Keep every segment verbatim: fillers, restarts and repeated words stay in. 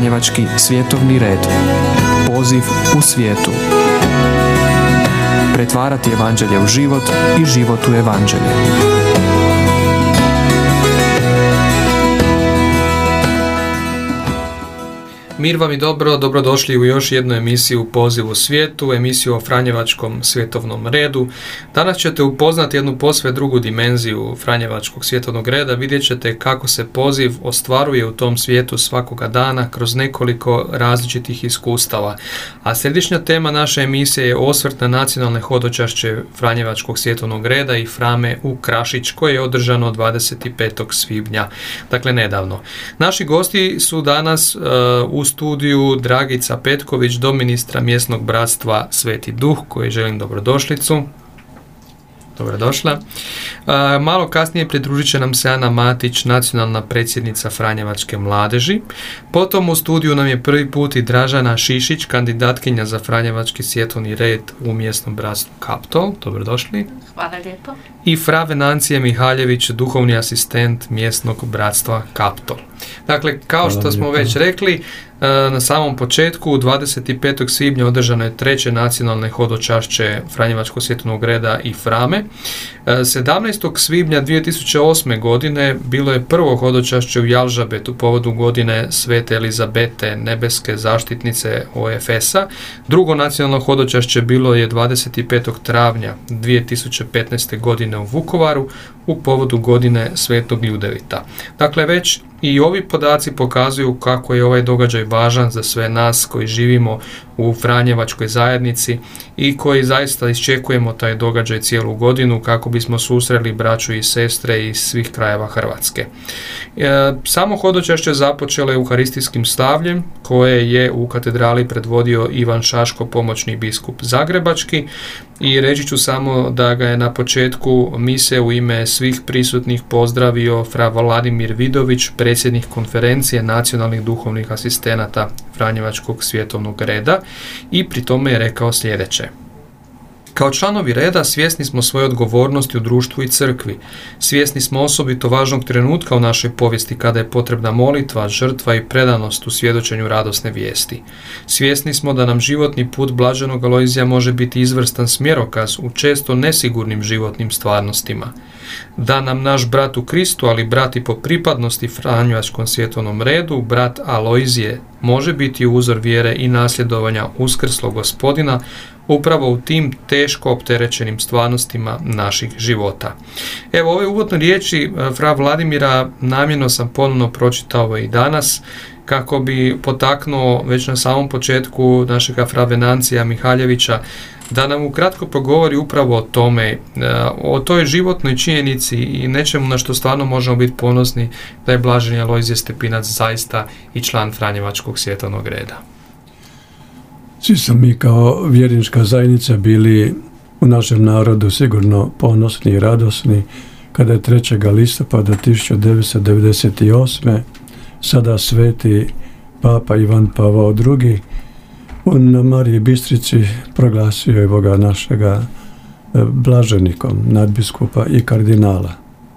Franjevački svjetovni red. Poziv u svijetu. Pretvarati evanđelje u život i život u evanđelje. Mir vam i dobro, dobrodošli u još jednu emisiju Poziv u svijetu, emisiju o Franjevačkom svjetovnom redu. Danas ćete upoznati jednu posve drugu dimenziju Franjevačkog svjetovnog reda. Vidjet ćete kako se poziv ostvaruje u tom svijetu svakoga dana kroz nekoliko različitih iskustava. A središnja tema naše emisije je osvrt na nacionalne hodočašće Franjevačkog svjetovnog reda i Frame u Krašić, koje je održano dvadeset petog svibnja, dakle nedavno. Naši gosti su danas uh, u studiju Dragica Petković, doministra mjesnog bratstva Sveti Duh, koji želim dobrodošlicu. Dobrodošla. A, malo kasnije pridružit će nam se Ana Matić, nacionalna predsjednica Franjevačke mladeži. Potom u studiju nam je prvi put i Dražana Šišić, kandidatkinja za Franjevački svjetovni red u mjesnom bratstvu Kaptol. Dobrodošli. Hvala lijepo. I fra Venancije Mihaljević, duhovni asistent mjesnog bratstva Kaptol. Dakle, kao što smo već rekli, na samom početku, dvadeset petog svibnja održano je treće nacionalne hodočašće Franjevačkog svjetovnog reda i Frame. sedamnaestog svibnja dvije tisuće osme. godine bilo je prvo hodočašće u Jalžabetu povodu godine Svete Elizabete, nebeske zaštitnice O F S-a. Drugo nacionalno hodočašće bilo je dvadeset petog travnja dvije tisuće petnaeste. godine u Vukovaru u povodu godine Svetog Ljudevita. Dakle, već i ovi podaci pokazuju kako je ovaj događaj važan za sve nas koji živimo u Franjevačkoj zajednici i koji zaista iščekujemo taj događaj cijelu godinu kako bismo susreli braću i sestre iz svih krajeva Hrvatske. E, samo hodočašće započelo je euharistijskim slavljem koje je u katedrali predvodio Ivan Šaško, pomoćni biskup zagrebački, i reći ću samo da ga je na početku mise u ime svih prisutnih pozdravio fra Vladimir Vidović, predsjednik konferencije nacionalnih duhovnih asistenata Franjevačkog svjetovnog reda, i pri tome je rekao sljedeće. Kao članovi reda svjesni smo svoje odgovornosti u društvu i crkvi. Svjesni smo osobito važnog trenutka u našoj povijesti kada je potrebna molitva, žrtva i predanost u svjedočenju radosne vijesti. Svjesni smo da nam životni put blaženog Alojzija može biti izvrstan smjerokaz u često nesigurnim životnim stvarnostima. Da nam naš brat u Kristu, ali brat i po pripadnosti Franjevačkom svjetovnom redu, brat Alojzije, može biti uzor vjere i nasljedovanja uskrslog Gospodina upravo u tim teško opterećenim stvarnostima naših života. Evo, ove uvodne riječi fra Vladimira namjerno sam ponovno pročitao i danas kako bi potaknuo već na samom početku našega fra Venancija Mihaljevića da nam ukratko progovori upravo o tome, o toj životnoj činjenici i nečemu na što stvarno možemo biti ponosni da je blaženi Alojzije Stepinac zaista i član Franjevačkog svjetovnog reda. Svi smo mi kao vjernička zajednica bili u našem narodu sigurno ponosni i radosni kada je trećeg listopada tisuću devetsto devedeset osme. sada sveti Papa Ivan Pavao drugi. na Mariji Bistrici proglasio je ovoga našega blaženikom, nadbiskupa i kardinala.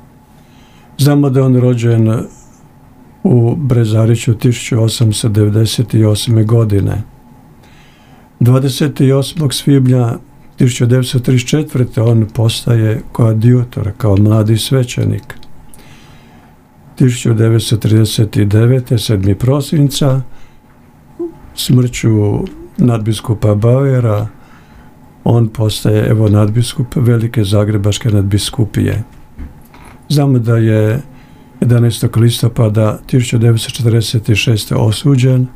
Znamo da je on rođen u Brezariću tisuću osamsto devedeset osme. godine. dvadeset osmog svibnja tisuću devetsto trideset četvrte. on postaje koadjutor, kao mladi svećenik. tisuću devetsto trideset devete. sedmog prosinca smrću nadbiskupa Bauera on postaje evo nadbiskup Velike Zagrebačke nadbiskupije. Znamo da je jedanaestog listopada tisuću devetsto četrdeset šeste. osuđen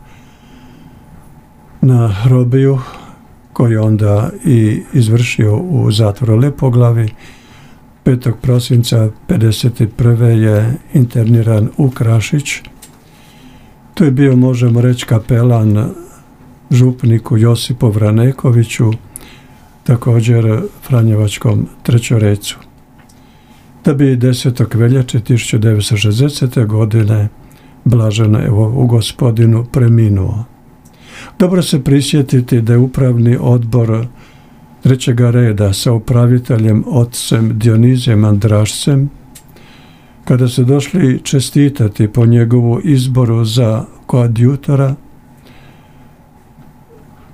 na robiju koju onda i izvršio u zatvoru Lepoglavi. petog prosinca pedeset prve. je interniran u Krašić. To je bio, možemo reći, kapelan župniku Josipu Vranekoviću, također Franjevačkom trećorecu. Da bi desetog veljače tisuću devetsto šezdesete. godine blaženo evo u Gospodinu preminuo. Dobro se prisjetiti da je upravni odbor trećega reda sa upraviteljem ocem Dionizijem Andrašcem, kada su došli čestitati po njegovu izboru za koadjutora,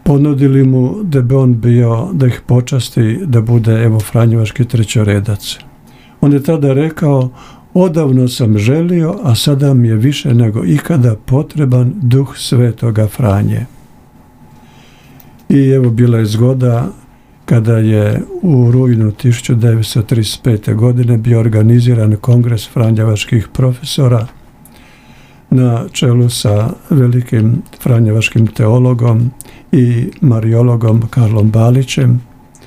ponudili mu da bi on bio, da ih počasti da bude evo franjevački trećoredac. On je tada rekao: odavno sam želio, a sada mi je više nego ikada potreban duh svetoga Franje. I evo bila je zgoda kada je u rujnu tisuću devetsto trideset pete. godine bio organiziran kongres franjevačkih profesora na čelu sa velikim franjevačkim teologom i mariologom Karlom Balićem.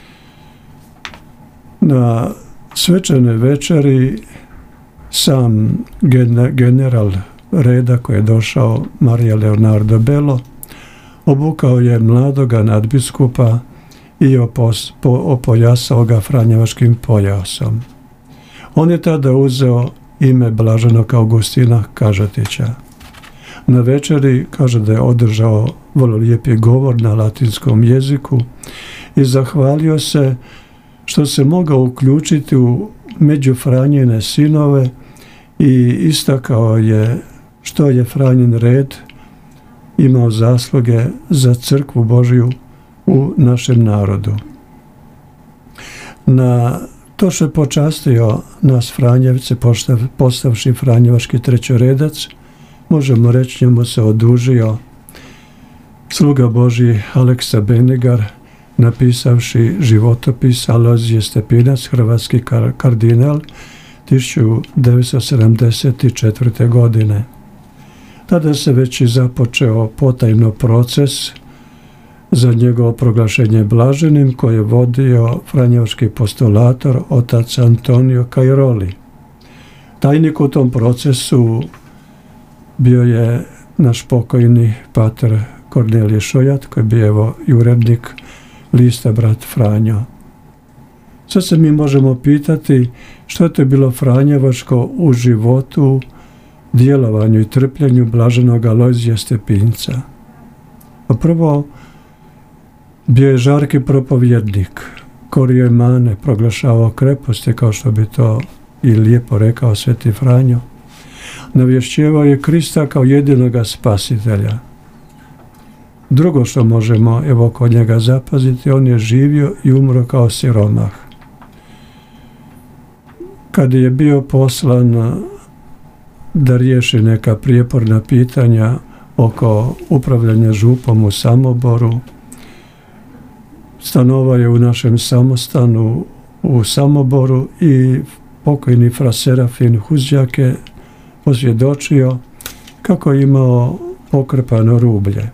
Na svečanoj večeri sam general reda koji je došao, Marija Leonardo Bello, obukao je mladoga nadbiskupa i opos, po, opojasao ga franjevačkim pojasom. On je tada uzeo ime blaženog Augustina Kažetića. Na večeri kaže da je održao vrlo lijepi govor na latinskom jeziku i zahvalio se što se mogao uključiti u među Franjine sinove i istakao je što je Franjin red imao zasluge za crkvu Božju u našem narodu. Na to što je počastio nas Franjevce, postav, postavši franjevački trećoredac, možemo reći njemu se odužio sluga Božji Aleksa Benegar, napisavši životopis Alojzije Stepinac, hrvatski kardinal, tisuću devetsto sedamdeset četvrte. godine. Tada se već i započeo potajno proces za njegovo proglašenje blaženim koje je vodio franjevački postulator otac Antonio Cairoli. Tajnik u tom procesu bio je naš pokojni pater Kornelije Šojat, koji je bio evo i urednik lista Brat Franjo. Sad se mi možemo pitati što je to bilo franjevačko u životu, djelovanju i trpljenju blaženog Alojzija Stepinca. A prvo, bio je žarki propovjednik, korio je mane, proglašavao kreposti, kao što bi to i lijepo rekao sveti Franjo. Navješćivao je Krista kao jedinoga spasitelja. Drugo što možemo evo kod njega zapaziti, on je živio i umro kao siromah. Kad je bio poslan da riješi neka prijeporna pitanja oko upravljanja župom u Samoboru, stanovao je u našem samostanu u Samoboru i pokojni fra Serafin Huzdjak je posvjedočio kako je imao pokrpano rublje.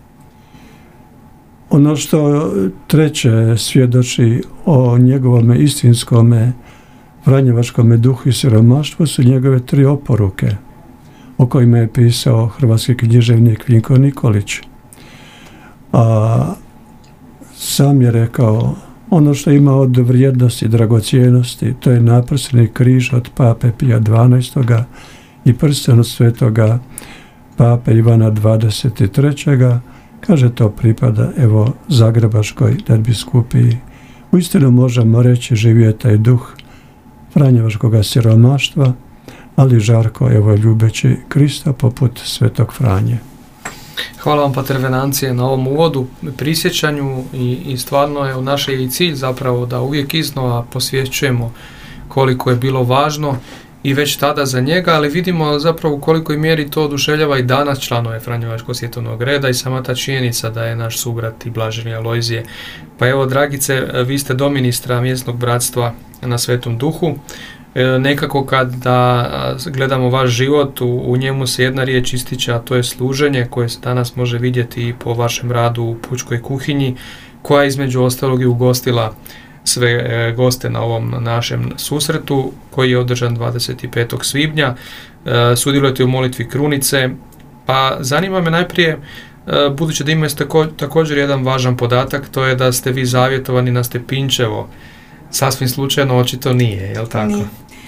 Ono što treće svjedoči o njegovome istinskome franjevačkome duhu i siromaštvu su njegove tri oporuke o kojima je pisao hrvatski književnik Vinko Nikolić. A sam je rekao, ono što ima od vrijednosti i dragocjenosti, to je naprsni križ od pape Pija dvanaestoga i prsten od svetoga pape Ivana dvadeset trećega. Kaže, to pripada evo Zagrebačkoj nadbiskupiji. Uistinu možemo reći, živio je taj duh franjevačkoga siromaštva, ali žarko evo ljubeći Krista poput svetog Franje. Hvala vam, pater Venancije, na ovom uvodu, prisjećanju i, i stvarno je u našoj i cilj zapravo da uvijek iznova posvješćujemo koliko je bilo važno i već tada za njega, ali vidimo zapravo u kolikoj mjeri to oduševljava i danas članove Franjevačkog svjetovnog reda i sama ta činjenica da je naš subrat i blaženi Alojzije. Pa evo, dragice, vi ste doministra mjesnog bratstva na Svetom Duhu. E, nekako kada gledamo vaš život, u, u njemu se jedna riječ ističe, a to je služenje, koje se danas može vidjeti i po vašem radu u pučkoj kuhinji, koja između ostalog i ugostila sve e, goste na ovom našem susretu koji je održan dvadeset petog svibnja. E, sudjelujete u molitvi krunice, pa zanima me najprije, e, budući da imate tako, također jedan važan podatak, to je da ste vi zavjetovani na Stepinčevo. Sasvim slučajno očito nije, je li tako? Nije.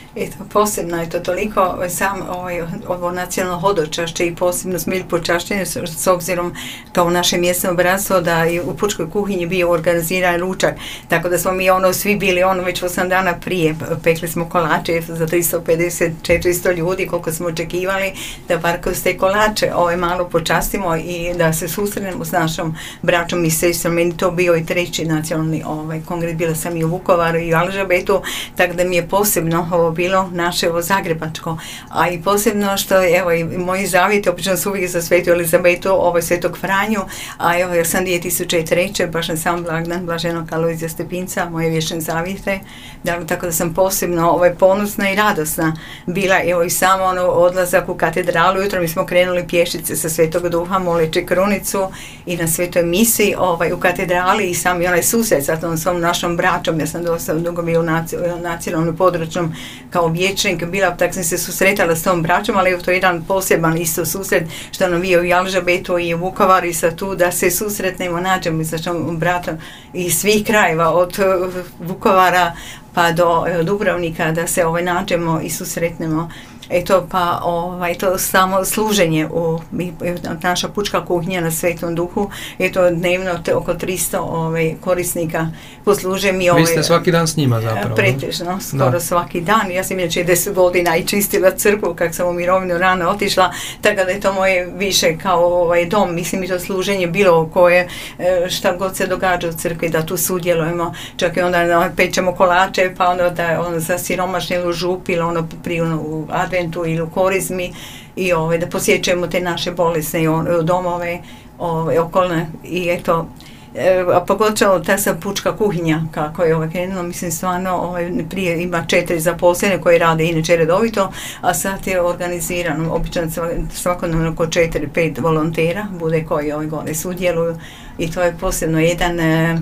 Eto, posebno je to toliko sam ovaj, ovo nacionalno hodočašće i posebno smo bili počašćeni s, s obzirom kao naše mjesno bratstvo da je u pučkoj kuhinji bio organiziran ručak, tako da smo mi ono svi bili ono već osam dana prije, pekli smo kolače za tristo pedeset do četiristo ljudi koliko smo očekivali, da bar kroz te kolače ovaj, malo počastimo i da se susretnemo s našom braćom i sestrom. Meni to bio i treći nacionalni ovaj, kongres, bila sam i u Vukovaru i u Alžabetu, tako da mi je posebno ovo bilo naše ovo zagrebačko, a i posebno što evo i moji zavjeti obično su uvijek za Svetu Elizabetu, ovo Svetog Franju, a evo ja sam dvije tisuće treće baš na sam blagdan Blaženog Alojzija Stepinca, moje vječne zavjete, da, tako da sam posebno ovaj, ponosna i radosna bila, evo i samo ono odlazak u katedralu, jutro mi smo krenuli pješice sa Svetog Duha, moleći krunicu i na svetoj misi ovaj, u katedrali i sam i onaj susret sa tom svom našom braćom, ja sam dosta dugo bio u nacionalnom područnom kao vječnik bila, tako sam se susretala s tom braćom, ali to je jedan poseban isto susret što nam bio i u Alžabetu i u Vukovaru i sa tu da se susretnemo, nađemo sa tom bratom iz svih krajeva od uh, Vukovara pa do uh, Dubrovnika da se ovaj, nađemo i susretnemo. Eto, pa ovaj, to samo služenje u mi, naša pučka kuhinja na Svetom Duhu, eto dnevno te, oko tristo ovaj, korisnika posluže mi ovaj, vi ste svaki dan s njima zapravo? Pretežno, skoro da. Svaki dan. Ja sam inače deset godina i čistila crkvu kak sam u mirovinu rano otišla, tako da je to moje više kao ovaj, dom, mislim i to služenje bilo koje šta god se događa u crkvi da tu sudjelujemo, čak i onda no, pečemo kolače pa onda da ono, za siromašne ili u župi ili ono pri ono, u adventu ili u korizmi i ove, da posjećujemo te naše bolesne domove ove, okolne i eto, e, a pogotovo ta sam pučka kuhinja kako je ovaj krenulo, mislim stvarno ovaj, prije ima četiri zaposlene koji rade inače redovito, a sad je organizirano, obično svakodnevno oko četiri, pet volontera bude koji ovaj gore sudjeluju i to je posebno jedan e,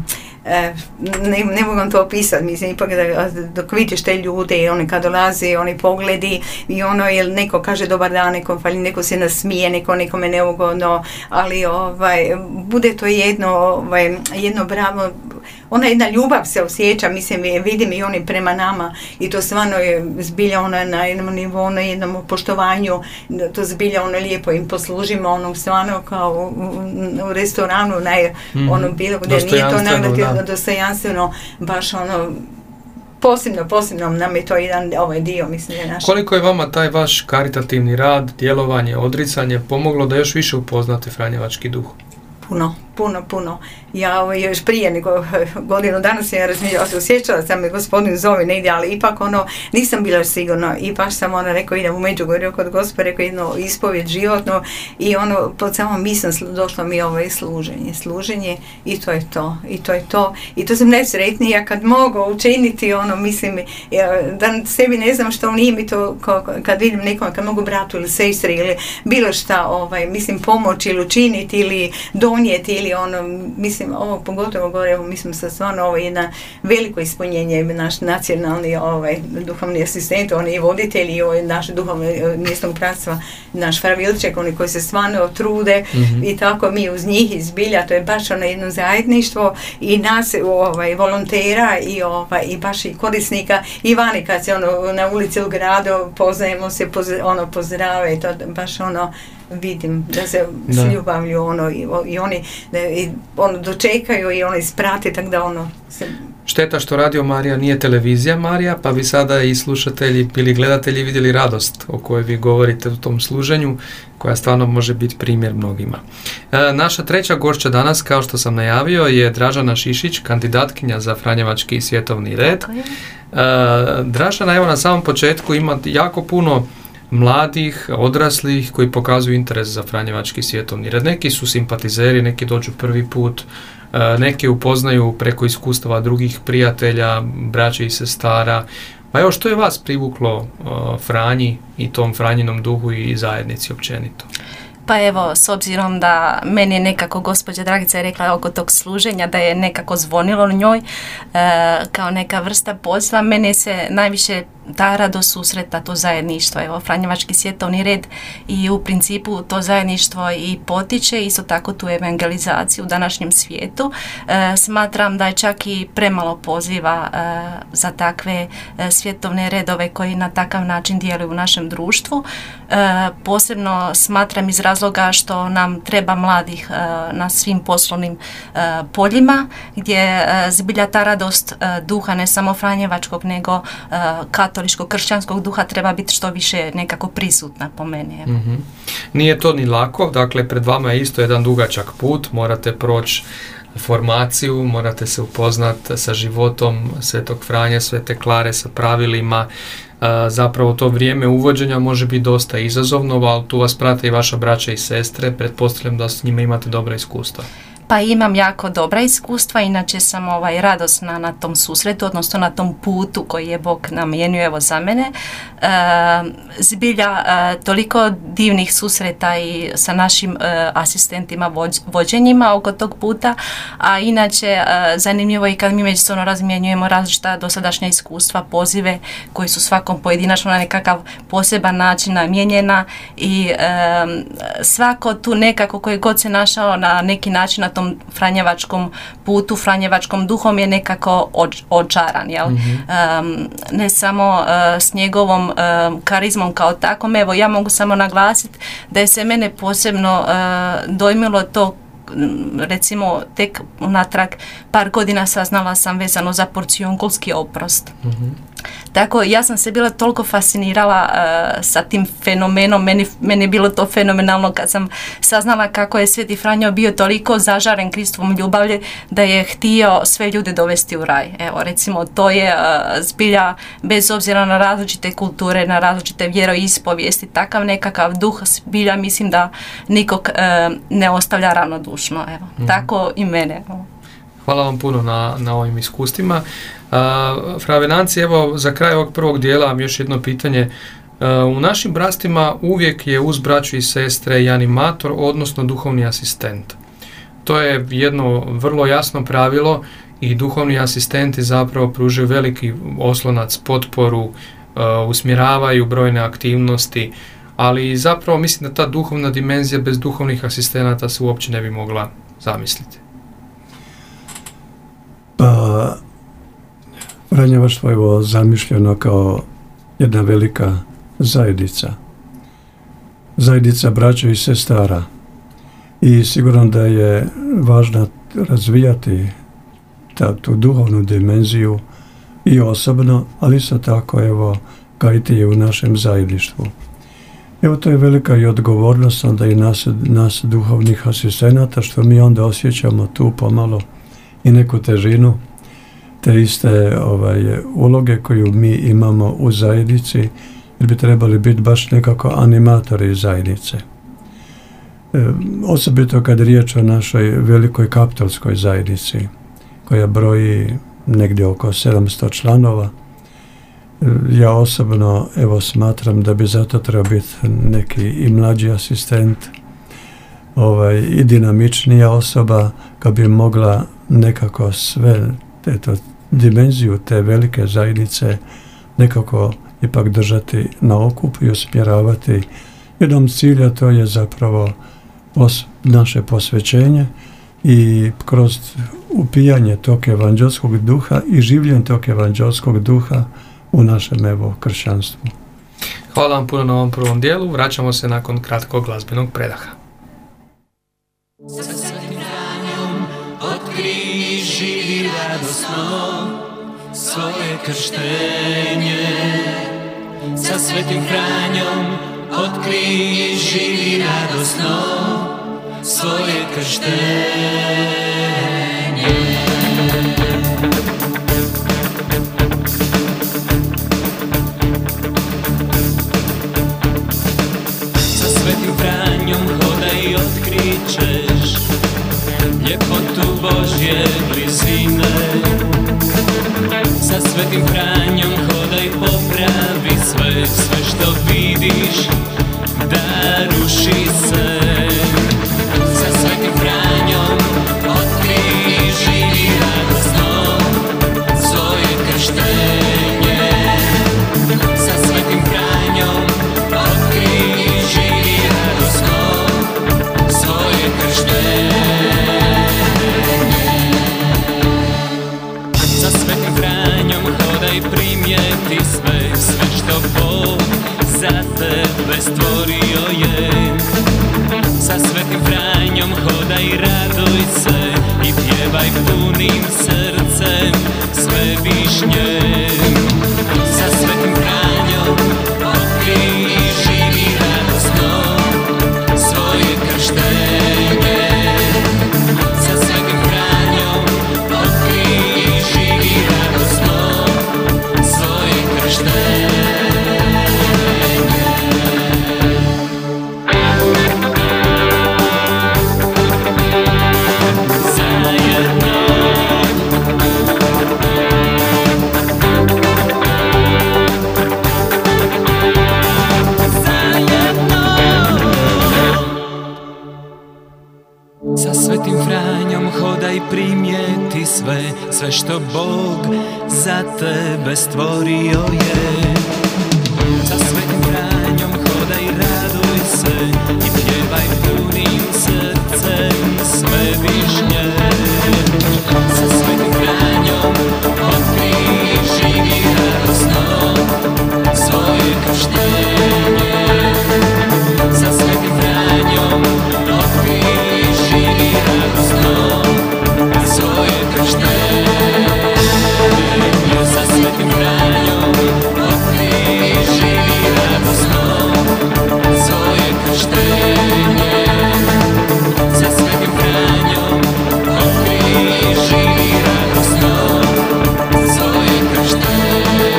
Ne, ne mogu vam to opisati, mislim, ipak da, dok vidiš te ljude i oni kad dolaze, oni pogledi i ono, jel neko kaže dobar dan, neko, neko se nasmije, neko nekome neugodno, ali ovaj, bude to jedno, ovaj, jedno bravo, ona jedna ljubav se osjeća, mislim, vidim i oni prema nama i to stvarno je zbilja ono na jednom nivou, na jednom poštovanju, to zbilja ono lijepo im poslužimo, ono stvarno kao u, u restoranu, naj, mm-hmm. ono bilo gdje nije to nagrada dostojanstveno, baš ono posebno, posebno nam je to jedan ovaj dio, mislim, je naš. Koliko je vama taj vaš karitativni rad, djelovanje, odricanje pomoglo da još više upoznate franjevački duh? Puno, puno, puno. Ja ovo, još prije nego godinu dana sam ja razmišljala, osjećala sam me gospodin zove negdje, ali ipak ono, nisam bila sigurna i baš sam ono rekao idem u Međugorje kod Gospe, rekao jedno ispovjed životno i ono, pod samom mislim došlo mi ovo je služenje, služenje i to je to, i to je to. I to sam najsretnija kad mogu učiniti ono, mislim, ja, da sebi ne znam što nije mi to, kad vidim nekom, kad mogu bratu ili sestri ili bilo šta, ovaj, mislim, pomoći ili učiniti ili donijeti ili ono, mislim, ovo pogotovo gore, mislim sa stvarno ovo je jedna veliko ispunjenje, naš nacionalni ovaj, duhovni asistent, oni i voditelji i ovaj, naš duhovni mjesnog bratstva, naš Fravilček, oni koji se stvarno trude mm-hmm. i tako mi uz njih izbilja, to je baš ono jedno zajedništvo i nas ovaj, volontera i, ovaj, i baš i korisnika i vani kad se ono, na ulici u gradu poznajemo se, poz, ono, pozdrave i to baš ono vidim da se da. S ljubavlju ono i, i oni da, i, ono dočekaju i oni isprate tako da ono se... Šteta što Radio Marija nije televizija Marija, pa bi sada i slušatelji ili gledatelji vidjeli radost o kojoj vi govorite u tom služenju, koja stvarno može biti primjer mnogima. E, naša treća gošća danas, kao što sam najavio, je Dražana Šišić, kandidatkinja za Franjevački svjetovni red. E, Dražana, evo na samom početku ima jako puno mladih, odraslih koji pokazuju interes za Franjevački svjetovni red. Neki su simpatizeri, neki dođu prvi put, neki upoznaju preko iskustava drugih prijatelja, braće i sestara. Pa evo, što je vas privuklo Franji i tom Franjinom duhu i zajednici općenito? Pa evo, s obzirom da meni je nekako gospođa Dragica je rekla oko tog služenja da je nekako zvonilo njoj e, kao neka vrsta poziva, mene se najviše ta radost susreta, to zajedništvo. Evo, Franjevački svjetovni red i u principu to zajedništvo i potiče, isto tako tu evangelizaciju u današnjem svijetu. E, smatram da je čak i premalo poziva e, za takve e, svjetovne redove koji na takav način djeluju u našem društvu. E, posebno smatram iz razloga što nam treba mladih e, na svim poslovnim e, poljima, gdje e, zbilja ta radost e, duha, ne samo franjevačkog, nego e, katoličkog, kršćanskog duha treba biti što više nekako prisutna po meni. Mm-hmm. Nije to ni lako, dakle pred vama je isto jedan dugačak put, morate proći formaciju, morate se upoznati sa životom Svetog Franje, Svete Klare, sa pravilima. E, zapravo to vrijeme uvođenja može biti dosta izazovno, ali tu vas prate i vaša braća i sestre, pretpostavljam da s njima imate dobra iskustva. Pa imam jako dobra iskustva, inače sam ovaj, radosna na tom susretu, odnosno na tom putu koji je Bog namijenio evo za mene. E, zbilja e, toliko divnih susreta i sa našim e, asistentima vođ, vođenjima oko tog puta, a inače e, zanimljivo je i kad mi međusobno razmjenjujemo različita dosadašnja iskustva, pozive koji su svakom pojedinačno na nekakav poseban način namijenjena i e, svako tu nekako koji god se našao na neki način na tom franjevačkom putu, franjevačkom duhom je nekako očaran, jel? Mm-hmm. Um, ne samo uh, s njegovom um, karizmom kao takom, evo ja mogu samo naglasiti da je se mene posebno uh, dojmilo to, recimo tek unatrag par godina saznala sam vezano za porcijunkulski oprost. Mm-hmm. Tako, ja sam se bila toliko fascinirala uh, sa tim fenomenom, meni, meni je bilo to fenomenalno kad sam saznala kako je Sveti Franjo bio toliko zažaren Kristovom ljubavlje da je htio sve ljude dovesti u raj. Evo, recimo, to je uh, zbilja, bez obzira na različite kulture, na različite vjeroispovijesti, takav nekakav duh zbilja, mislim da nikog uh, ne ostavlja ravnodušno. Evo, mm-hmm. Tako i mene. Hvala vam puno na, na ovim iskustvima. Uh, Fra Venanci, evo za kraj ovog prvog dijela još jedno pitanje. Uh, u našim brastima uvijek je uz braću i sestre i animator, odnosno duhovni asistent. To je jedno vrlo jasno pravilo i duhovni asistenti zapravo pružaju veliki oslonac, potporu, uh, usmjeravaju brojne aktivnosti, ali zapravo mislim da ta duhovna dimenzija bez duhovnih asistenata se uopće ne bi mogla zamisliti. Pa, franjevaštvo je ovo zamišljeno kao jedna velika zajednica. Zajednica braća i sestara. I sigurno da je važno razvijati ta, tu duhovnu dimenziju i osobno, ali isto tako evo gajiti je u našem zajedništvu. Evo to je velika i odgovornost onda i nas, nas duhovnih asistenata, što mi onda osjećamo tu pomalo i neku težinu te iste ovaj, uloge koju mi imamo u zajednici, jer bi trebali biti baš nekako animatori zajednice. E, osobito kad je riječ o našoj velikoj kaptolskoj zajednici, koja broji negdje oko sedamsto članova. E, ja osobno evo smatram da bi zato trebao biti neki i mlađi asistent, ovaj, i dinamičnija osoba koja bi mogla nekako sve eto, dimenziju te velike zajednice nekako ipak držati na okup i usmjeravati jednom cilja, to je zapravo pos, naše posvećenje i kroz upijanje tog evanđelskog duha i življenje tog evanđelskog duha u našem evo kršćanstvu. Hvala vam puno na ovom prvom dijelu, vraćamo se nakon kratkog glazbenog predaha. Otkri, živi radosno svoje krštenje. Sa Svetim Franjom otkri, živi radosno svoje krštenje. Sa Svetim Franjom hodaj i otkrićeš ljepotu Božje blizine. Sa Svetim Franjom hodaj, popravi sve, sve što vidiš da ruši se. Sa Svetim Franjom otkri, živi radosno svoje krštenje. tebe stvorio je. Sa Svetim Franjom hodaj, raduj se i pjevaj punim srcem sve višnje. Sa Svetim Franjom otkrij i živi radosno svoje krštenje. Sa Svetim Franjom otkrij i živi radosno svoje krštenje. Sa Svetim Franjom hodaj, primijeti sve, sve što Bog za tebe stvorio je. Sa Svetim Franjom hodaj, raduj se i pjevaj punim srcem sve višnje. Sa Svetim Franjom otkrij i živi radosno svoje krštenje. Sa Svetim Franjom otkrij i živi radosno svoje krštenje. Sa Svetim Franjom otkrij i živi radosno svoje krštenje. Sa Svetim Franjom otkrij i živi radosno svoje krštenje.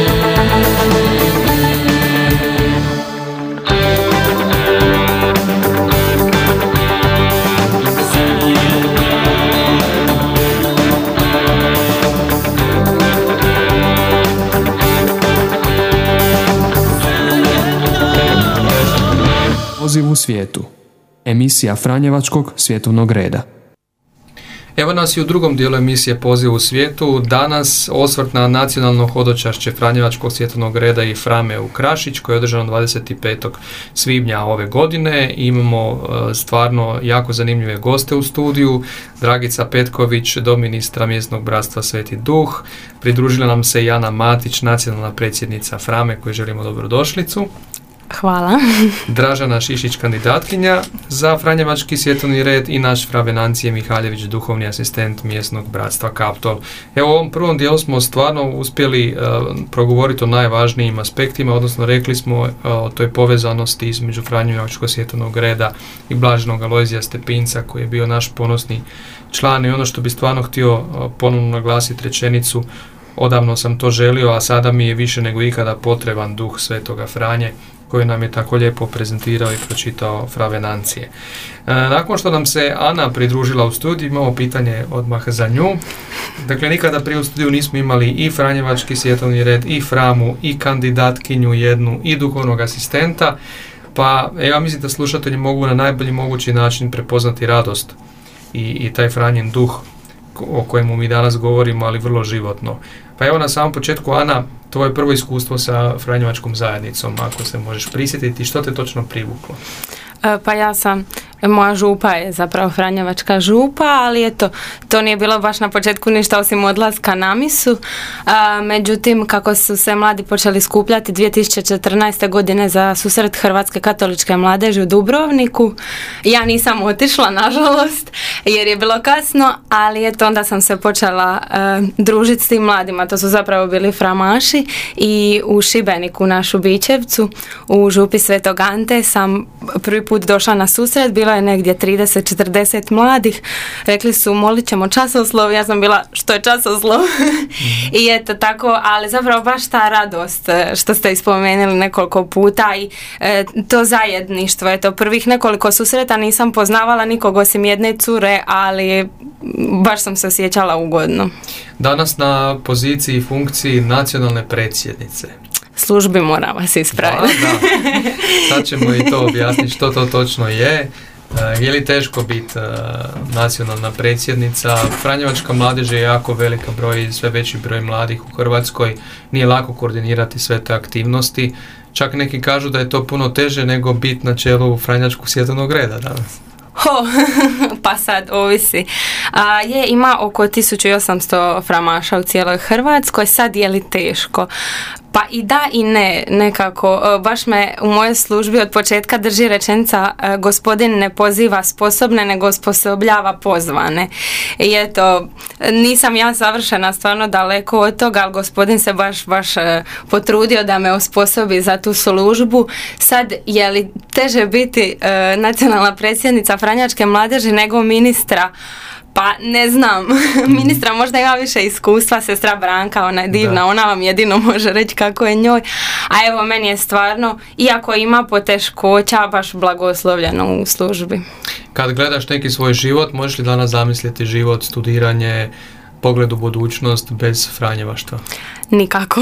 Poziv u svijetu. Emisija Franjevačkog svjetovnog reda. Evo nas i u drugom dijelu emisije Poziv u svijetu. Danas osvrt na nacionalno hodočašće Franjevačkog svjetovnog reda i Frame u Krašić, koje je održano dvadeset petog svibnja ove godine. Imamo uh, stvarno jako zanimljive goste u studiju. Dragica Petković, doministra mjesnog bratstva Sveti Duh. Pridružila nam se i Ana Matić, nacionalna predsjednica Frame, koju želimo dobrodošlicu. Hvala. Dražana Šišić, kandidatkinja za Franjevački svjetovni red, i naš fra Venancije Mihaljević, duhovni asistent mjesnog bratstva Kaptol. Evo, u ovom prvom dijelu smo stvarno uspjeli uh, progovoriti o najvažnijim aspektima, odnosno rekli smo uh, o toj povezanosti između Franjevačkog svjetovnog reda i Blaženog Alojzija Stepinca, koji je bio naš ponosni član, i ono što bi stvarno htio uh, ponovno naglasiti rečenicu: odavno sam to želio, a sada mi je više nego ikada potreban duh Svetoga Franje, koji nam je tako lijepo prezentirao i pročitao fra Venancije. E, nakon što nam se Ana pridružila u studiju, imamo pitanje odmah za nju. Dakle, nikada prije u studiju nismo imali i Franjevački svjetovni red, i Framu, i kandidatkinju jednu, i duhovnog asistenta, pa ja mislim da slušatelji mogu na najbolji mogući način prepoznati radost i, i taj Franjin duh o kojemu mi danas govorimo, ali vrlo životno. Pa evo, na samom početku, Ana, tvoje prvo iskustvo sa Franjevačkom zajednicom, ako se možeš prisjetiti, što te točno privuklo? Pa ja sam, moja župa je zapravo Franjevačka župa, ali eto, to nije bilo baš na početku ništa osim odlaska na misu. A, međutim, kako su se mladi počeli skupljati dvije tisuće četrnaeste. godine za susret Hrvatske katoličke mladeži u Dubrovniku, ja nisam otišla, nažalost, jer je bilo kasno, ali eto, onda sam se počela uh, družiti s tim mladima. To su zapravo bili framaši, i u Šibeniku, na Šubićevcu, u župi Svetog Ante, sam prvi put došla na susret. Bilo je negdje trideset do četrdeset mladih. Rekli su, molit ćemo časoslov. Ja sam bila, što je časoslov? I eto tako, ali zapravo baš ta radost što ste ispomenuli nekoliko puta, i e, to zajedništvo. Eto, prvih nekoliko susreta nisam poznavala nikog osim jedne cure, ali baš sam se osjećala ugodno. Danas na poziciji i funkciji nacionalne predsjednice. Službi, moram vas ispraviti. Da, da. Sad ćemo i to objasniti što to točno je. Uh, je li teško biti uh, nacionalna predsjednica? Franjevačka mladež je jako velika broj, sve veći broj mladih u Hrvatskoj. Nije lako koordinirati sve te aktivnosti. Čak neki kažu da je to puno teže nego biti na čelu Franjevačkog svjetovnog reda danas. Ho, pa sad ovisi. A, je, ima oko tisuću osamsto framaša u cijeloj Hrvatskoj. Sad je li teško? Pa i da i ne, nekako. Baš me u mojoj službi od početka drži rečenica gospodin ne poziva sposobne, nego osposobljava pozvane. I eto, nisam ja savršena, stvarno daleko od toga, ali gospodin se baš, baš potrudio da me osposobi za tu službu. Sad, je li teže biti uh, nacionalna predsjednica Franjevačke mladeži nego ministra? Pa ne znam, ministra možda ima više iskustva, sestra Branka, ona je divna, da. Ona vam jedino može reći kako je njoj, a evo meni je stvarno, iako ima poteškoća, baš blagoslovljeno u službi. Kad gledaš neki svoj život, možeš li danas zamisliti život, studiranje, pogled u budućnost bez franjevaštva? Nikako.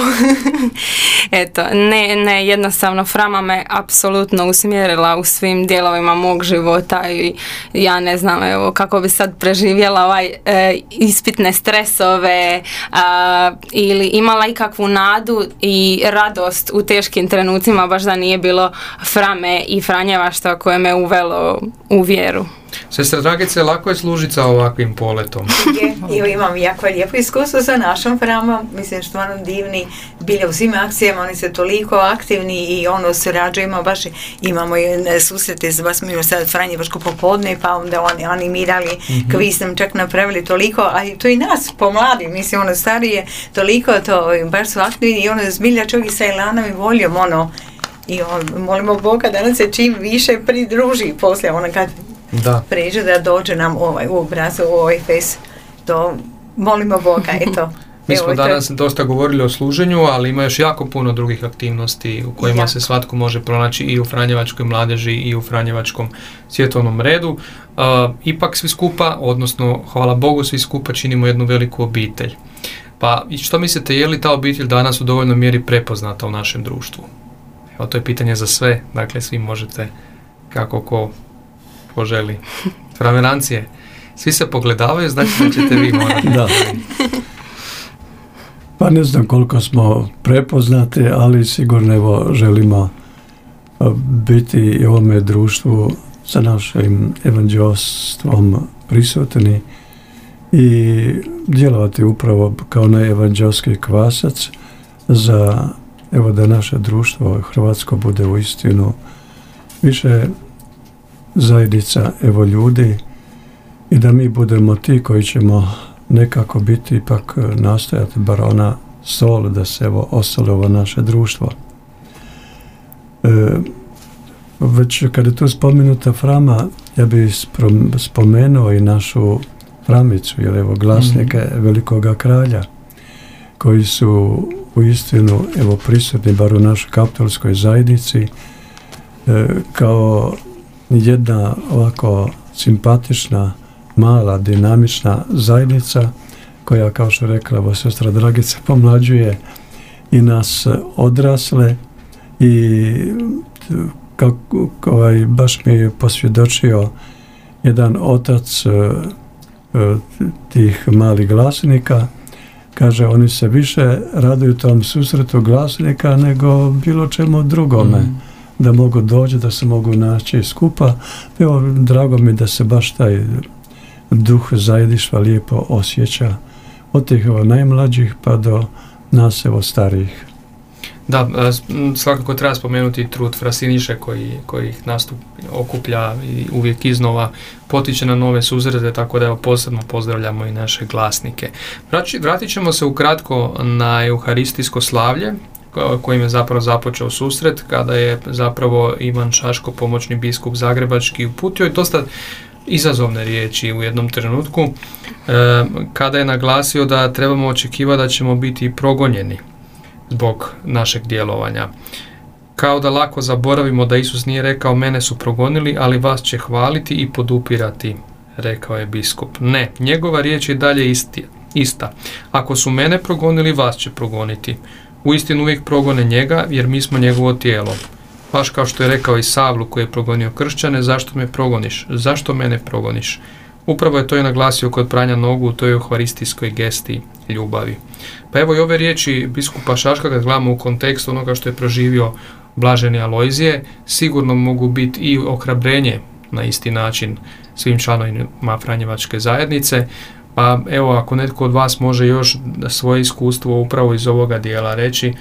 Eto, ne, ne, jednostavno Frama me apsolutno usmjerila u svim dijelovima mog života i ja ne znam, evo, kako bi sad preživjela ovaj e, ispitne stresove a, ili imala ikakvu nadu i radost u teškim trenucima, baš da nije bilo Frame i franjevaštva koje me uvelo u vjeru. Sestra Dragice, lako je služiti sa ovakvim poletom? Je, imam jako lijepo iskustvo sa našom Framom, mislim što ono divni, bili u svim akcijama, oni su toliko aktivni i ono surađujemo, baš imamo i susrete, baš smo sad Franjevačko popodne, pa onda oni animirali, mm-hmm. kviz nam čak napravili toliko, a to i nas pomladi, mislim ono starije, toliko to, baš su aktivni i ono zbilja čovjek sa elanom i voljom, ono, i on, molimo Boga da nam se čim više pridruži poslije, ono kad da. Pređe da dođe nam ovaj, u obrazu, u ovaj fes, to molimo Boga, eto. Mi smo danas dosta govorili o služenju, ali ima još jako puno drugih aktivnosti u kojima ja. se svatko može pronaći i u Franjevačkoj mladeži i u Franjevačkom svjetovnom redu. Uh, ipak svi skupa, odnosno hvala Bogu, svi skupa činimo jednu veliku obitelj. Pa i što mislite, je li ta obitelj danas u dovoljnoj mjeri prepoznata u našem društvu? Evo, to je pitanje za sve, dakle svi možete kako ko poželi. Framerancije, svi se pogledavaju, znači da ćete vi morati. Da. Pa ne znam koliko smo prepoznati, ali sigurno evo želimo biti i u ovome društvu sa našim evanđelstvom prisutni i djelovati upravo kao na evanđelski kvasac za evo da naše društvo hrvatsko bude u istinu više zajednica evo ljudi i da mi budemo ti koji ćemo nekako biti ipak nastojati bar ona sol da se evo osoli ovo naše društvo. E, već kada je tu spomenuta Frama, ja bih spomenuo i našu Framicu, jer evo glasnike mm-hmm. velikoga kralja koji su u istinu evo prisutni bar u našoj kapitolskoj zajednici e, kao jedna ovako simpatična, mala, dinamična zajednica koja, kao što je rekla evo sestra Dragica, pomlađuje i nas odrasle i kako, ovaj, baš mi je posvjedočio jedan otac uh, tih malih glasnika. Kaže, oni se više raduju tom susretu glasnika nego bilo čemu drugome. Mm. Da mogu doći, da se mogu naći skupa. Evo, drago mi da se baš taj duh zajedništva lijepo osjeća od tih evo, najmlađih pa do nas evo starijih. Da, svakako treba spomenuti trud Frasiniše koji, koji ih nastup okuplja i uvijek iznova potiče na nove susrete, tako da evo posebno pozdravljamo i naše glasnike. Vratit ćemo se ukratko na euharistijsko slavlje kojim je zapravo započeo susret, kada je zapravo Ivan Šaško, pomoćni biskup zagrebački, uputio i dosta izazovne riječi u jednom trenutku, e, kada je naglasio da trebamo očekivati da ćemo biti progonjeni zbog našeg djelovanja. Kao da lako zaboravimo da Isus nije rekao mene su progonili, ali vas će hvaliti i podupirati, rekao je biskup. Ne, njegova riječ je dalje isti, ista. Ako su mene progonili, vas će progoniti. Uistinu uvijek progone njega, jer mi smo njegovo tijelo. Baš kao što je rekao i Savlu koji je progonio kršćane, zašto me progoniš? Zašto mene progoniš? Upravo je to i naglasio kod pranja nogu u toj euharistijskoj gesti ljubavi. Pa evo i ove riječi biskupa Šaška, kad gledamo u kontekstu onoga što je proživio blaženi Alojzije, sigurno mogu biti i ohrabrenje na isti način svim članovima Franjevačke zajednice. Pa evo, ako netko od vas može još svoje iskustvo upravo iz ovoga dijela reći,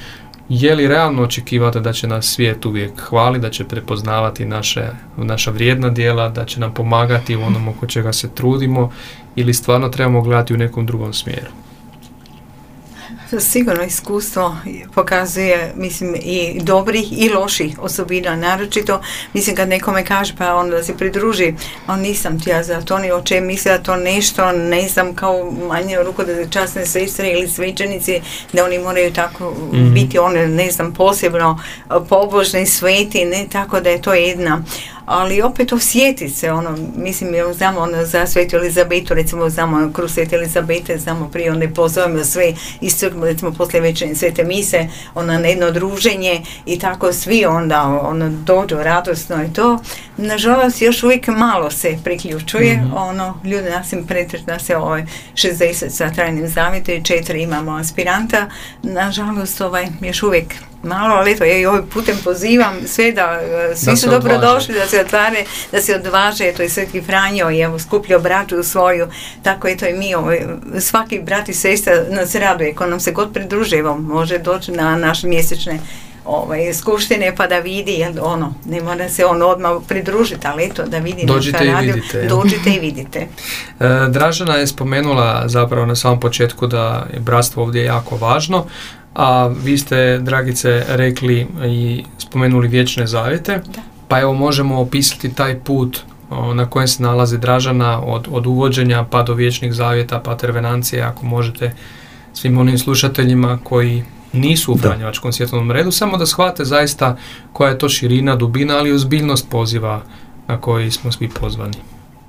je li realno očekivati da će nas svijet uvijek hvali, da će prepoznavati naše, naša vrijedna djela, da će nam pomagati u onom oko čega se trudimo, ili stvarno trebamo gledati u nekom drugom smjeru? Sigurno iskustvo pokazuje, mislim, i dobrih i loših osobina, naročito, mislim, kad nekome kaže pa onda se pridruži, on nisam ti ja za to, ni o čem misli da to nešto, ne znam, kao manje ruku da časne sestre ili svećenici, da oni moraju tako mm-hmm. biti, one, ne znam, posebno pobožni, sveti, ne, tako da je to jedna. Ali opet osjeti se, ono, mislim, znamo ono, za Svetu Elizabetu, recimo znamo ono, kroz Svete Elizabete, znamo prije, onda pozovemo sve iscrpimo, recimo poslije večernje svete mise, ono, na jedno druženje i tako svi onda ono, dođu radosno i to. Nažalost, još uvijek malo se priključuje, mm-hmm. ono, ljudi nas im pretreć nas je ovaj šezdeset sa trajnim zavjetom i četiri imamo aspiranta, nažalost, ovaj, još uvijek malo, ali eto, ja i ovim putem pozivam sve da, svi da su dobro došli, da se otvare, da se odvaže, eto i Sveti Franjo i evo skupljao braću svoju, tako eto i mi, ovaj, svaki brat i sestra nas raduje, ko nam se god pridruže, evo, može doći na naše mjesečne ovaj, skupštine pa da vidi, jel ono, ne mora se on odmah pridružiti, ali eto, da vidi dođite i vidite. Dođite i vidite. E, Dražena je spomenula zapravo na samom početku da je bratstvo ovdje jako važno, a vi ste, Dragice, rekli i spomenuli vječne zavjete, da. Pa evo možemo opisati taj put o, na kojem se nalazi Dražana od, od uvođenja pa do vječnih zavjeta, patervenancije, ako možete svim onim slušateljima koji nisu u Franjevačkom svjetovnom redu, samo da shvate zaista koja je to širina, dubina, ali i ozbiljnost poziva na koji smo svi pozvani.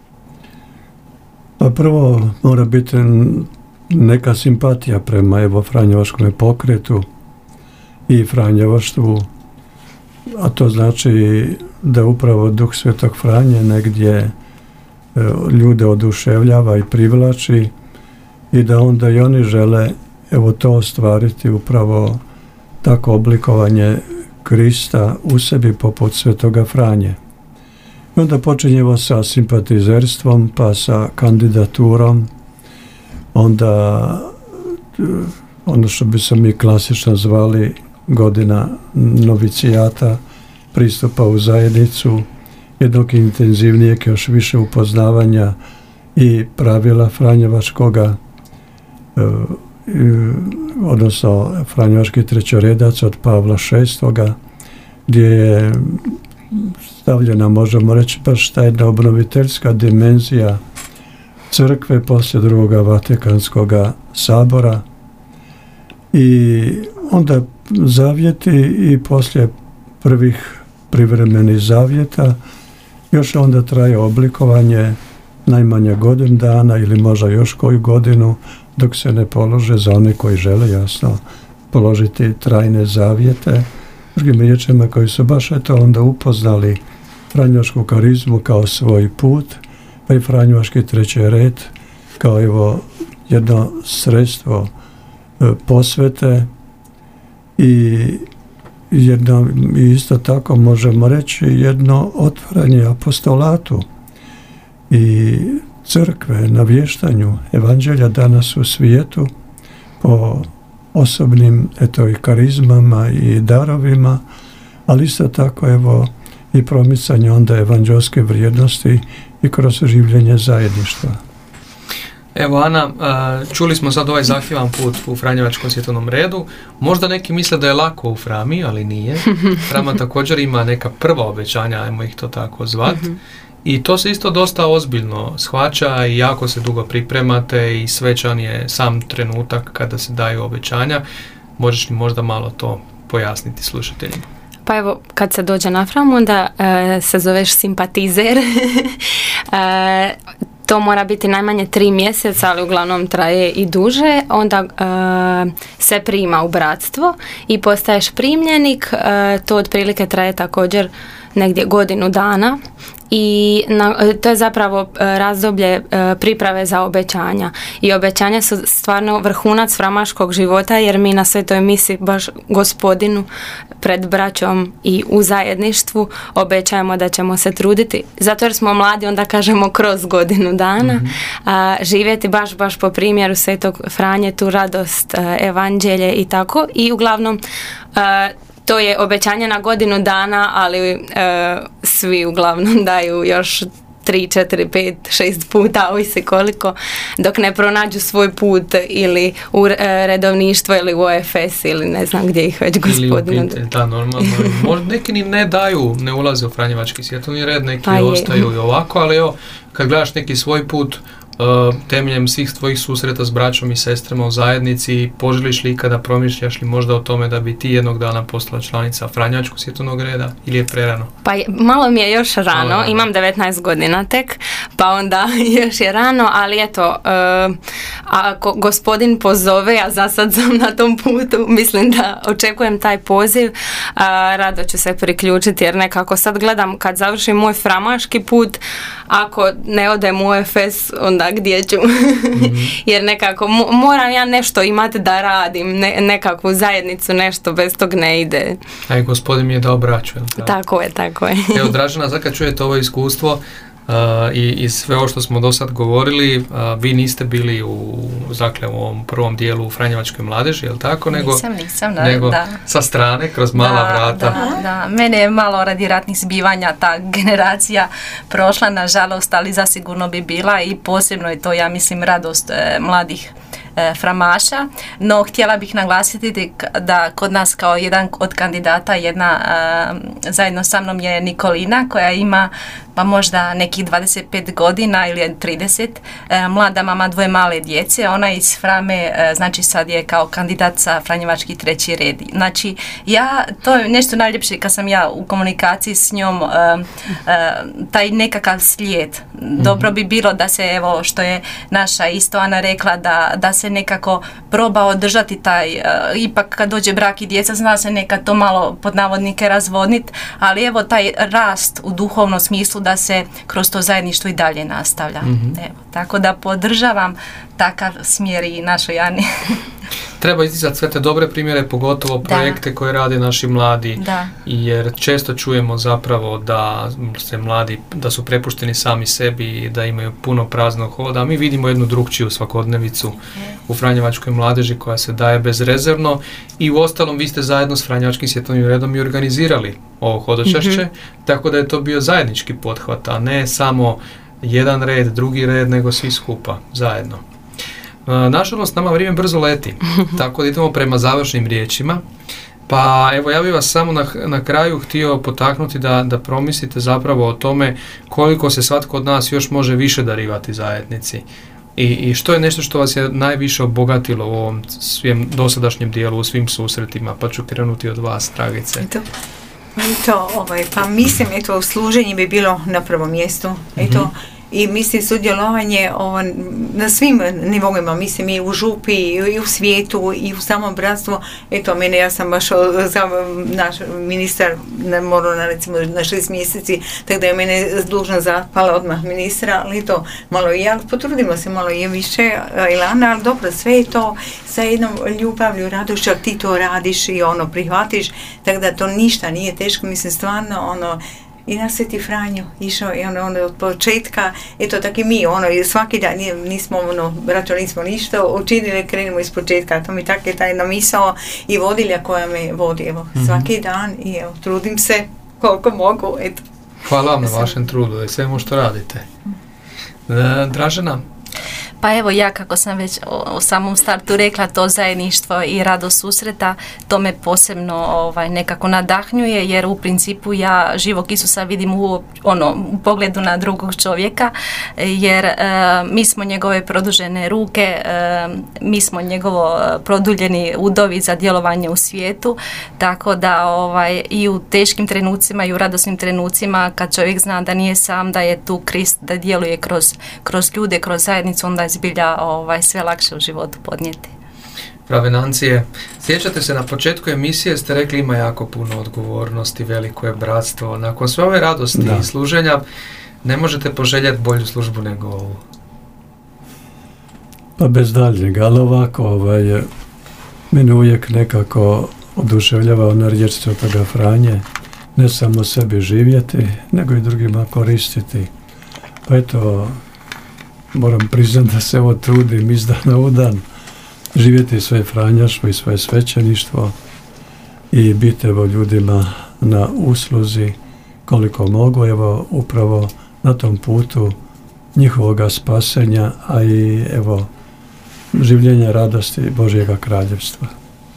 Pa prvo mora biti neka simpatija prema evo Franjevačkom pokretu i Franjevaštvu, a to znači da upravo Duh Svetog Franje negdje e, ljude oduševljava i privlači i da onda i oni žele evo to ostvariti, upravo tako oblikovanje Krista u sebi poput Svetoga Franje. I onda počinjemo sa simpatizerstvom, pa sa kandidaturom, onda ono što bi se mi klasično zvali godina novicijata, pristupa u zajednicu, jednog intenzivnijeg, još više upoznavanja i pravila Franjevačkoga, e, odnosno Franjevački trećoredac od Pavla šestoga, gdje je stavljena, možemo reći, baš ta jedna obnoviteljska dimenzija crkve poslije drugoga Vatikanskog sabora i onda zavjeti i poslije prvih privremenih zavjeta još onda traje oblikovanje najmanje godinu dana ili možda još koju godinu dok se ne polože za one koji žele jasno položiti trajne zavjete, drugim riječima koji su baš eto onda upoznali franjevačku karizmu kao svoj put, pa i franjevački treći red kao evo jedno sredstvo e, posvete i jedno, isto tako možemo reći jedno otvaranje apostolatu i crkve na vještanju evanđelja danas u svijetu po osobnim eto i karizmama i darovima, ali isto tako evo i promicanje onda evanđelske vrijednosti i kroz življenje zajedništva. Evo Ana, čuli smo sad ovaj zahtjevan put u Franjevačkom svjetovnom redu. Možda neki misle da je lako u Frami, ali nije. Frama također ima neka prva obećanja, ajmo ih to tako zvat. I to se isto dosta ozbiljno shvaća i jako se dugo pripremate i svečan je sam trenutak kada se daju obećanja. Možeš li možda malo to pojasniti slušateljima? Pa evo, kad se dođe na Framu, onda e, se zoveš simpatizer. e, to mora biti najmanje tri mjeseca, ali uglavnom traje i duže. Onda e, se prima u bratstvo i postaješ primljenik. E, to otprilike traje također negdje godinu dana. I na, to je zapravo razdoblje priprave za obećanja. I obećanja su stvarno vrhunac framaškog života, jer mi na svetoj misi baš Gospodinu pred braćom i u zajedništvu obećajemo da ćemo se truditi. Zato jer smo mladi, onda kažemo kroz godinu dana, mm-hmm. a, živjeti baš baš po primjeru svetog Franje, tu radost, a, evanđelje i tako. I uglavnom a, to je obećanje na godinu dana, ali e, svi uglavnom daju još tri, četiri, pet, šest puta, ovisi koliko, dok ne pronađu svoj put ili u e, redovništvo ili u O F S ili ne znam gdje ih već Gospodinu. Ili u da, normalno. Možda neki ni ne daju, ne ulaze u Franjevački svjetovni red, neki pa ostaju i ovako, ali evo, kad gledaš neki svoj put, Uh, temeljem svih tvojih susreta s braćom i sestrama u zajednici, poželiš li ikada, promišljaš li možda o tome da bi ti jednog dana postala članica Franjevačkog svjetovnog reda ili je prerano? Pa je, malo mi je još rano, malo imam devetnaest godina tek, pa onda još je rano, ali eto, uh, ako Gospodin pozove, ja za sad sam na tom putu, mislim da očekujem taj poziv, uh, rado ću se priključiti, jer nekako sad gledam kad završim moj framaški put, ako ne odem u O F S, onda gdje ću, mm-hmm. jer nekako mo- moram ja nešto imati da radim, ne, nekakvu zajednicu, nešto, bez tog ne ide. A i Gospodin mi je dao braću. Tako je, tako je. Evo, Dražena, sad kad čujete ovo iskustvo, Uh, i, i sve ovo što smo do sad govorili, uh, vi niste bili u, dakle, u ovom prvom dijelu u Franjevačkoj mladeži, je li tako? Nego, nisam, nisam, da, nego da. sa strane, kroz mala da, vrata. Da, da, mene je malo radi ratnih zbivanja ta generacija prošla, nažalost, ali zasigurno bi bila i posebno je to, ja mislim, radost e, mladih e, framaša, no htjela bih naglasiti da kod nas kao jedan od kandidata, jedna e, zajedno sa mnom je Nikolina, koja ima pa možda nekih dvadeset pet godina ili trideset, e, mlada mama dvoje male djece, ona iz Frame, e, znači sad je kao kandidat sa Franjevački treći red. Znači, ja, to je nešto najljepše kad sam ja u komunikaciji s njom, e, e, taj nekakav slijed. Mm-hmm. Dobro bi bilo da se, evo, što je naša isto Ana rekla, da, da se nekako proba održati taj, e, ipak kad dođe brak i djeca, zna se nekad to malo pod navodnike razvodniti, ali evo taj rast u duhovnom smislu da se kroz to zajedništvo i dalje nastavlja. Mm-hmm. Evo, tako da podržavam takav smjer i našoj Ani. Treba isticati sve te dobre primjere, pogotovo projekte da. koje rade naši mladi, da. jer često čujemo zapravo da se mladi, da su prepušteni sami sebi i da imaju puno praznog hoda. Mi vidimo jednu drugčiju svakodnevicu u Franjevačkoj mladeži koja se daje bezrezervno i u ostalom vi ste zajedno s Franjevačkim svjetovnim redom i organizirali ovo hodočašće, mm-hmm. tako da je to bio zajednički pothvat, a ne samo jedan red, drugi red, nego svi skupa, zajedno. Nažalost, nama vrijeme brzo leti, tako da idemo prema završnim riječima. Pa evo, ja bih vas samo na, na kraju htio potaknuti da, da promislite zapravo o tome koliko se svatko od nas još može više darivati zajednici. I, i što je nešto što vas je najviše obogatilo u ovom svijem dosadašnjem dijelu, u svim susretima, pa ću krenuti od vas, Dragice. Eto, eto ovaj, pa mislim, eto, služenje bi bilo na prvom mjestu, eto, mm-hmm. i mislim sudjelovanje o, na svim nivoima, mislim i u župi i u svijetu i u samom bratstvu. Eto, mene, ja sam baš za naš ministar ne morao na recimo na šest mjeseci, tako da je mene dužno zapala odmah ministra, ali to malo i ja, potrudimo se malo i više, Ilana, ali dobro, sve je to sa jednom ljubavlju, radošću, ti to radiš i ono prihvatiš, tako da to ništa nije teško, mislim stvarno ono. I na Sveti Franjo išao i ono, ono od početka, eto tako i mi, ono, svaki dan nismo, ono, braćo, nismo ništa učinili, krenemo iz početka, to mi tako je taj namisao i vodilja koja me vodi, evo, mm-hmm. svaki dan i evo, trudim se koliko mogu, eto. Hvala vam na vašem trudu i svemu što radite. E, Dražena? Pa evo, ja kako sam već u samom startu rekla, to zajedništvo i radost susreta, to me posebno ovaj, nekako nadahnjuje, jer u principu ja živog Isusa vidim u, ono, u pogledu na drugog čovjeka, jer e, mi smo njegove produžene ruke, e, mi smo njegovo produljeni udovi za djelovanje u svijetu, tako da ovaj, i u teškim trenucima i u radosnim trenucima, kad čovjek zna da nije sam, da je tu Krist, da djeluje kroz, kroz ljude, kroz zajednicu, onda je zbilja ovaj, sve lakše u životu podnijeti. Pravenancije. Sjećate se, na početku emisije ste rekli ima jako puno odgovornosti, veliko je bratstvo. Nakon sve ove radosti da. i služenja ne možete poželjeti bolju službu nego ovu. Pa bez daljnjega, ali ovako, ovaj, mene uvijek nekako oduševljava ona riječ Svetoga Franje, ne samo sebi živjeti, nego i drugima koristiti. Pa eto, moram priznati da se ovo trudim iz dana u dan, živjeti svoje franjaštvo i svoje svećeništvo i biti evo ljudima na usluzi koliko mogu, evo upravo na tom putu njihovoga spasenja, a i evo življenja radosti Božjega kraljevstva.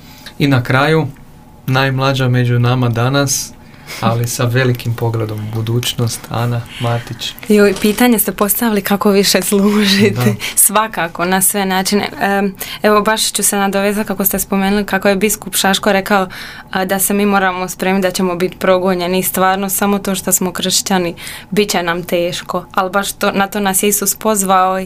I na kraju, najmlađa među nama danas, ali sa velikim pogledom u budućnost, Ana Matić. Joj, pitanje ste postavili kako više služiti. Da. Svakako, na sve načine. E, evo, baš ću se nadovezati kako ste spomenuli, kako je biskup Šaško rekao a, da se mi moramo spremiti da ćemo biti progonjeni. I stvarno, samo to što smo kršćani, bit će nam teško. Ali baš to, na to nas je Isus pozvao i,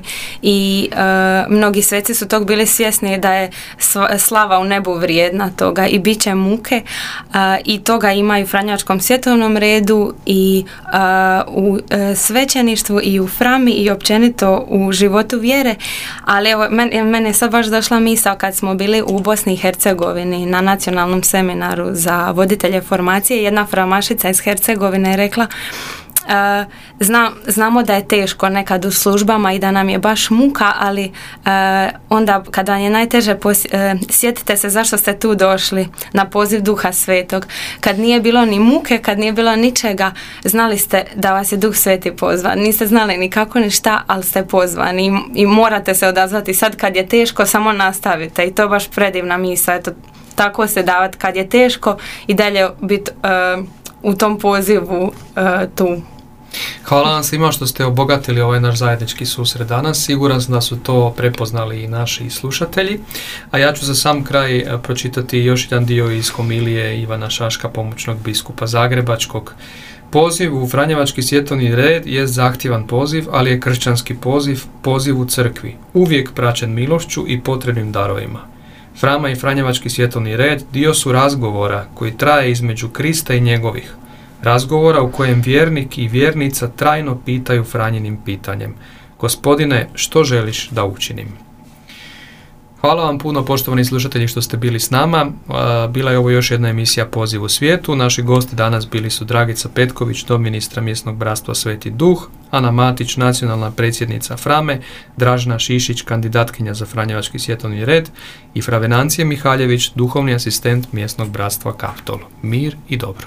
i e, mnogi sveci su tog bili svjesni da je slava u nebu vrijedna toga i bit će muke a, i toga imaju franjevačkom svjetovnom redu i uh, u uh, svećeništvu i u frami i općenito u životu vjere, ali evo men, mene je sad baš došla misao kad smo bili u Bosni i Hercegovini na nacionalnom seminaru za voditelje formacije, jedna framašica iz Hercegovine je rekla Uh, zna, znamo da je teško nekad u službama i da nam je baš muka, ali uh, onda kada vam je najteže posi- uh, sjetite se zašto ste tu došli na poziv Duha Svetog. Kad nije bilo ni muke, kad nije bilo ničega, znali ste da vas je Duh Sveti pozvan. Niste znali ni kako ni šta, ali ste pozvani i, i morate se odazvati. Sad kad je teško, samo nastavite i to je baš predivna misao. Eto, tako se davati kad je teško i dalje biti uh, u tom pozivu uh, tu. Hvala vam svima što ste obogatili ovaj naš zajednički susret danas. Siguran sam da su to prepoznali i naši slušatelji. A ja ću za sam kraj pročitati još jedan dio iz homilije Ivana Šaška, pomoćnog biskupa Zagrebačkog. Poziv u Franjevački svjetovni red je zahtjevan poziv, ali je kršćanski poziv, poziv u crkvi, uvijek praćen milošću i potrebnim darovima. Frama i Franjevački svjetovni red dio su razgovora koji traje između Krista i njegovih. Razgovora u kojem vjernik i vjernica trajno pitaju Franjinim pitanjem: Gospodine, što želiš da učinim? Hvala vam puno, poštovani slušatelji, što ste bili s nama. Bila je ovo još jedna emisija Poziv u svijetu. Naši gosti danas bili su Dragica Petković, doministra mjesnog bratstva Sveti Duh, Ana Matić, nacionalna predsjednica Frame, Dražna Šišić, kandidatkinja za Franjevački svjetovni red i fra Venancije Mihaljević, duhovni asistent mjesnog bratstva Kaptol. Mir i dobro.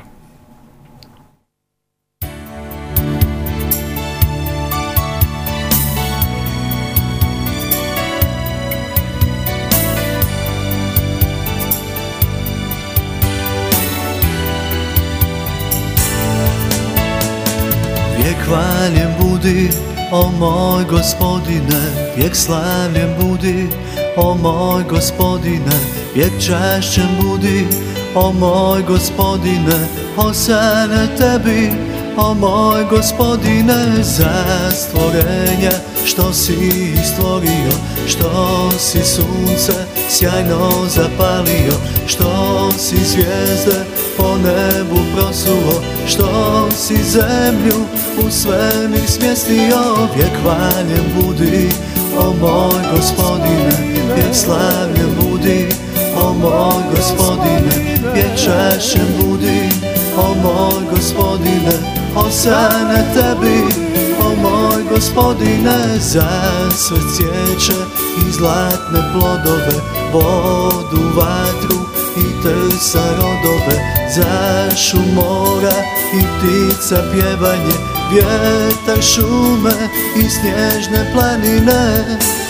Hvaljen budi, o moj Gospodine, vijek slavljen budi, o moj Gospodine, vijek čašćen budi, o moj Gospodine, hosana tebi, o moj Gospodine, za stvorenja što si stvorio, što si sunce sjajno zapalio, što si zvijezde po nebu prosuo, što si zemlju u svemir smjestio. Vijek hvaljen budi, o moj Gospodine, vijek slavljen budi, o moj Gospodine, vijek čašćen budi, o moj Gospodine, hosana tebi, o moj Gospodine, za sve cvijeće i zlatne plodove, vodu, vatru i trsa rodove, za šum mora i ptica pjevanje, vjetar šume i snježne planine.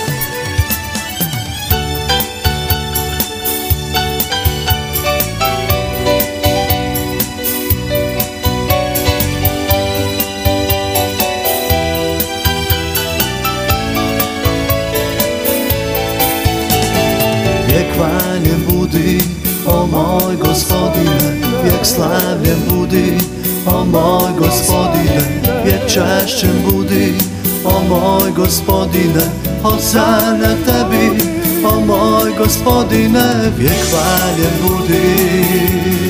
Hvaljen budi, o moj Gospodine, vijek slavljen budi, o moj Gospodine, vijek čašćen budi, o moj Gospodine, hosana tebi, o moj gospodine, vijek hvaljen budi.